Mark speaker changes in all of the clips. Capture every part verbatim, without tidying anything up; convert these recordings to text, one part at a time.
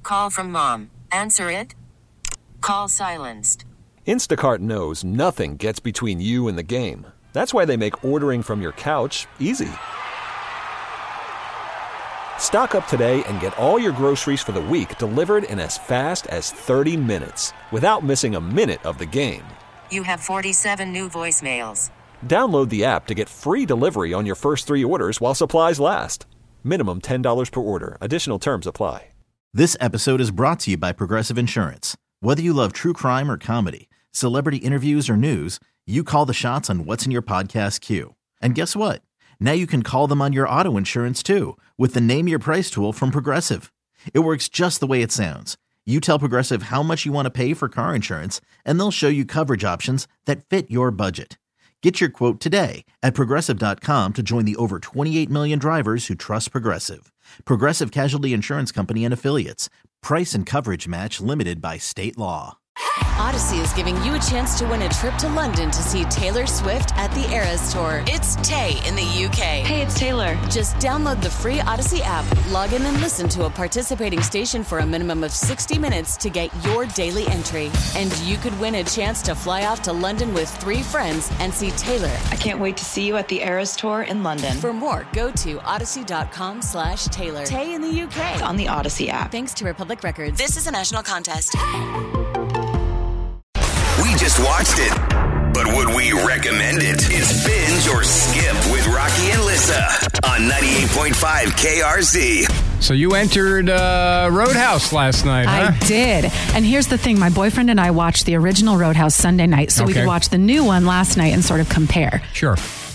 Speaker 1: Call from mom. Answer it. Call silenced.
Speaker 2: Instacart knows nothing gets between you and the game. That's why they make ordering from your couch easy. Stock up today and get all your groceries for the week delivered in as fast as thirty minutes without missing a minute of the game.
Speaker 1: You have forty-seven new voicemails.
Speaker 2: Download the app to get free delivery on your first three orders while supplies last. Minimum ten dollars per order. Additional terms apply.
Speaker 3: This episode is brought to you by Progressive Insurance. Whether you love true crime or comedy, celebrity interviews or news, you call the shots on what's in your podcast queue. And guess what? Now you can call them on your auto insurance too with the Name Your Price tool from Progressive. It works just the way it sounds. You tell Progressive how much you want to pay for car insurance, and they'll show you coverage options that fit your budget. Get your quote today at Progressive dot com to join the over twenty-eight million drivers who trust Progressive. Progressive Casualty Insurance Company and Affiliates. Price and coverage match limited by state law.
Speaker 4: Odyssey is giving you a chance to win a trip to London to see Taylor Swift at the Eras Tour. It's Tay in the U K.
Speaker 5: Hey, it's Taylor.
Speaker 4: Just download the free Odyssey app, log in and listen to a participating station for a minimum of sixty minutes to get your daily entry. And you could win a chance to fly off to London with three friends and see Taylor.
Speaker 5: I can't wait to see you at the Eras Tour in London.
Speaker 4: For more, go to odyssey.com slash Taylor. Tay in the U K.
Speaker 5: It's on the Odyssey app.
Speaker 4: Thanks to Republic Records. This is a national contest.
Speaker 6: We just watched it, but would we recommend it? It's Binge or Skip with Rocky and Lissa on ninety-eight point five K R Z.
Speaker 7: So you entered uh, Roadhouse last night, huh?
Speaker 8: I did. And here's the thing. My boyfriend and I watched the original Roadhouse Sunday night, so
Speaker 7: Okay.
Speaker 8: we could watch the new one last night and sort of compare.
Speaker 7: Sure.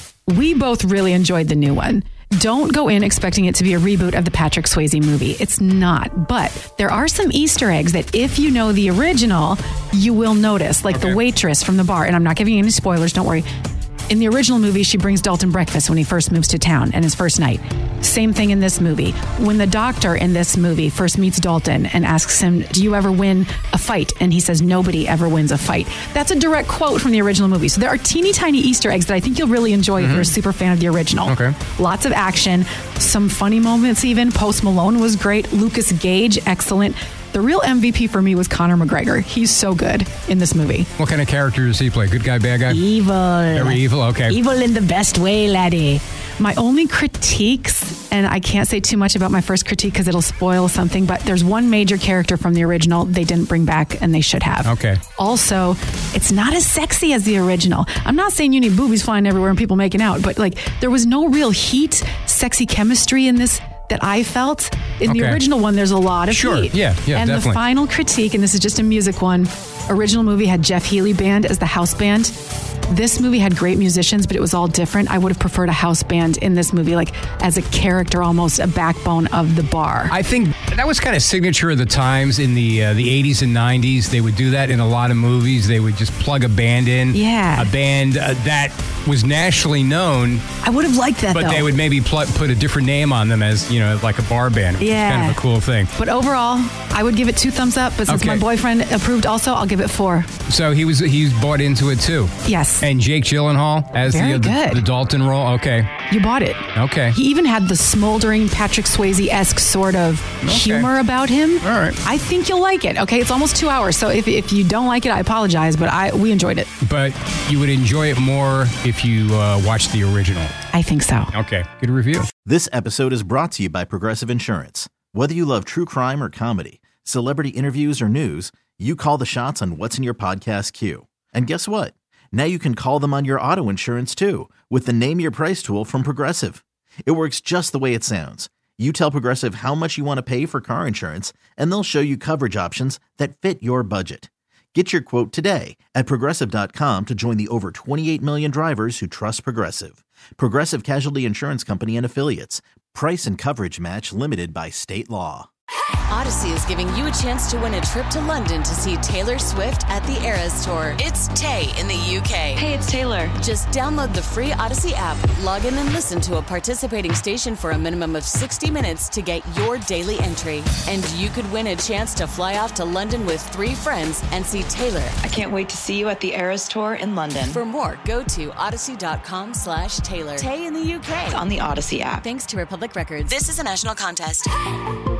Speaker 8: We both really enjoyed the new one. Don't go in expecting it to be a reboot of the Patrick Swayze movie. It's not. But there are some Easter eggs that if you know the original, you will notice. Like
Speaker 7: Okay.
Speaker 8: the waitress from the bar. And I'm not giving you any spoilers. Don't worry. In the original movie, she brings Dalton breakfast when he first moves to town and his first night. Same thing in this movie. When the doctor in this movie first meets Dalton and asks him, do you ever win a fight? And he says, nobody ever wins a fight. That's a direct quote from the original movie. So there are teeny tiny Easter eggs that I think you'll really enjoy if you're a super fan of the original.
Speaker 7: Okay.
Speaker 8: Lots of action, some funny moments even. Post Malone was great. Lucas Gage, excellent. The real M V P for me was Conor McGregor. He's so good in this movie.
Speaker 7: What kind of character does he play? Good guy, bad guy?
Speaker 8: Evil.
Speaker 7: Very evil? Okay.
Speaker 8: Evil in the best way, laddie. My only critiques, and I can't say too much about my first critique because it'll spoil something, but there's one major character from the original they didn't bring back and they should have.
Speaker 7: Okay.
Speaker 8: Also, it's not as sexy as the original. I'm not saying you need boobies flying everywhere and people making out, but like there was no real heat, sexy chemistry in this that I felt. In the
Speaker 7: Okay.
Speaker 8: original one, there's a lot of
Speaker 7: Sure.
Speaker 8: heat.
Speaker 7: Yeah, yeah,
Speaker 8: And
Speaker 7: definitely.
Speaker 8: the final critique, and this is just a music one, original movie had Jeff Healey Band as the house band. This movie had great musicians, but it was all different. I would have preferred a house band in this movie, like as a character, almost a backbone of the bar.
Speaker 7: I think that was kind of signature of the times in the uh, the eighties and nineties. They would do that in a lot of movies. They would just plug a band in.
Speaker 8: Yeah.
Speaker 7: A band uh, that was nationally known,
Speaker 8: I would have liked that,
Speaker 7: but
Speaker 8: though.
Speaker 7: they would maybe pl- put a different name on them as, you know, like a bar band. Which
Speaker 8: Yeah.
Speaker 7: is kind of a cool thing.
Speaker 8: But overall, I would give it two thumbs up. But since
Speaker 7: Okay.
Speaker 8: my boyfriend approved also, I'll give it four.
Speaker 7: So he was he's bought into it too.
Speaker 8: Yes.
Speaker 7: And Jake Gyllenhaal as
Speaker 8: Very
Speaker 7: the, the
Speaker 8: good.
Speaker 7: the Dalton role. Okay.
Speaker 8: You bought it.
Speaker 7: Okay.
Speaker 8: He even had the smoldering Patrick Swayze-esque sort of humor about him.
Speaker 7: All right.
Speaker 8: I think you'll like it. Okay, it's almost two hours, so if, if you don't like it, I apologize, but I we enjoyed it.
Speaker 7: But you would enjoy it more if you uh, watched the original.
Speaker 8: I think so.
Speaker 7: Okay. Good review.
Speaker 3: This episode is brought to you by Progressive Insurance. Whether you love true crime or comedy, celebrity interviews or news, you call the shots on what's in your podcast queue. And guess what? Now you can call them on your auto insurance too with the Name Your Price tool from Progressive. It works just the way it sounds. You tell Progressive how much you want to pay for car insurance, and they'll show you coverage options that fit your budget. Get your quote today at Progressive dot com to join the over twenty-eight million drivers who trust Progressive. Progressive Casualty Insurance Company and Affiliates. Price and coverage match limited by state law.
Speaker 4: Odyssey is giving you a chance to win a trip to London to see Taylor Swift at the Eras Tour. It's Tay in the U K.
Speaker 5: Hey, it's Taylor.
Speaker 4: Just download the free Odyssey app, log in and listen to a participating station for a minimum of sixty minutes to get your daily entry. And you could win a chance to fly off to London with three friends and see Taylor.
Speaker 5: I can't wait to see you at the Eras Tour in London.
Speaker 4: For more, go to odyssey.com slash Taylor. Tay in the U K.
Speaker 5: It's on the Odyssey app.
Speaker 4: Thanks to Republic Records. This is a national contest.